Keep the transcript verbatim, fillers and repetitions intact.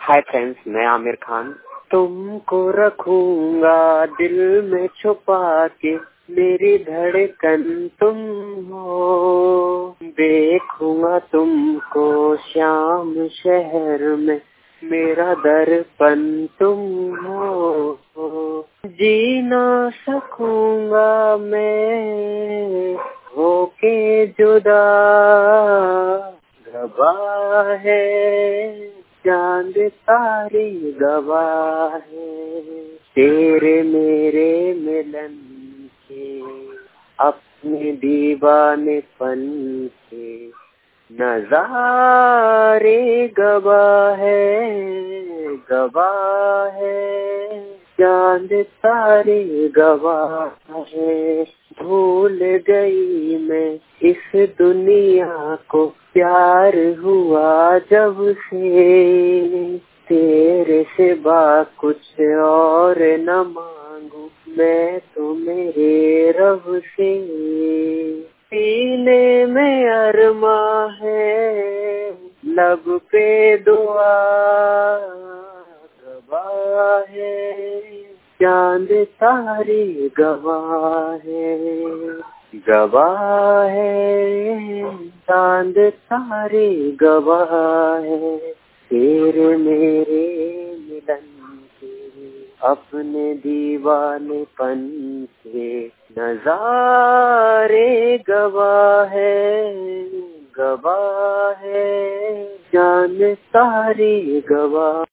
Hi friends, मैं आमिर खान। तुमको रखूंगा दिल में छुपा के, मेरी धड़कन तुम हो। देखूंगा तुमको शाम शहर में, मेरा दर्पण तुम हो। जी ना सकूंगा मैं होके जुदा, गवाह है चांद तारे, गवाह है तेरे मेरे मिलन के, अपने दीवानेपन के नजारे, गवाह है गवाह है चांद तारे, गवाह है। भूल गई मैं इस दुनिया को, प्यार हुआ जब से, तेरे सिवा कुछ और न मांगू मैं तो मेरे रब से। सीने में अरमा है, लब पे दुआ, गवाह है चांद तारे, गवाह है गवाह है चांद तारे, गवाह है तेरे मेरे मिलन के, अपने दीवानेपन के नजारे, गवाह है गवाह है चांद तारे, गवाह।